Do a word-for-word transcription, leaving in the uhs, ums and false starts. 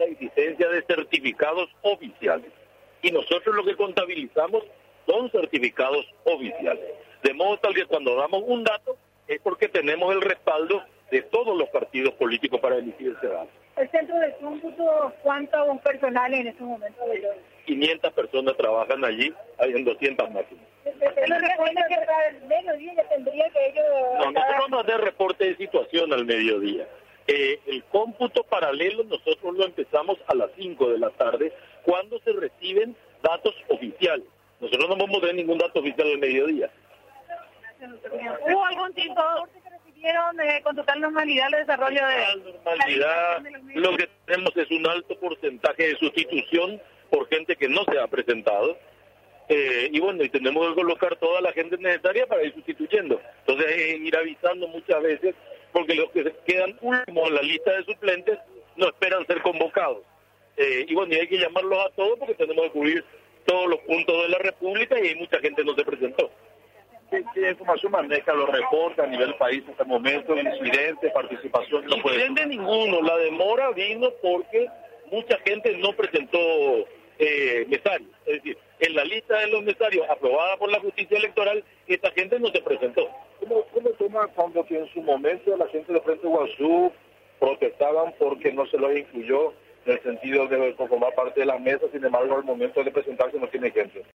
existencia de certificados oficiales. Y nosotros lo que contabilizamos son certificados oficiales. De modo tal que cuando damos un dato es porque tenemos el respaldo de todos los partidos políticos para emitir ese dato. ¿El centro de cómputo cuánto personal en estos momentos? quinientas personas trabajan allí, hay en doscientas máquinas. ¿Pero recuerda que para el mediodía ya tendría que ellos...? No, nosotros vamos a hacer reporte de situación al mediodía. Eh, el cómputo paralelo nosotros lo empezamos a las cinco de la tarde, cuando se reciben datos oficiales. Nosotros no vamos a tener ningún dato oficial al mediodía. ¿Hubo algún tipo que recibieron eh, con total normalidad el desarrollo de... normalidad? Lo que tenemos es un alto porcentaje de sustitución por gente que no se ha presentado. Eh, y bueno, y tenemos que colocar toda la gente necesaria para ir sustituyendo. Entonces, eh, ir avisando muchas veces, porque los que quedan últimos en la lista de suplentes no esperan ser convocados. Eh, y bueno, y hay que llamarlos a todos porque tenemos que cubrir todos los puntos de la República y hay mucha gente que no se presentó. ¿Qué, qué información maneja los reportes a nivel país hasta el momento? ¿Incidentes, participación? No Incidente ninguno. La demora vino porque mucha gente no presentó eh, mesarios. Es decir, en la lista de los mesarios aprobada por la justicia electoral, esta gente no se presentó. ¿Cómo, cómo toma cuando que en su momento la gente de Frente Guazú protestaban porque no se los incluyó en el sentido de formar parte de la mesa, sin embargo al momento de presentarse no tiene gente?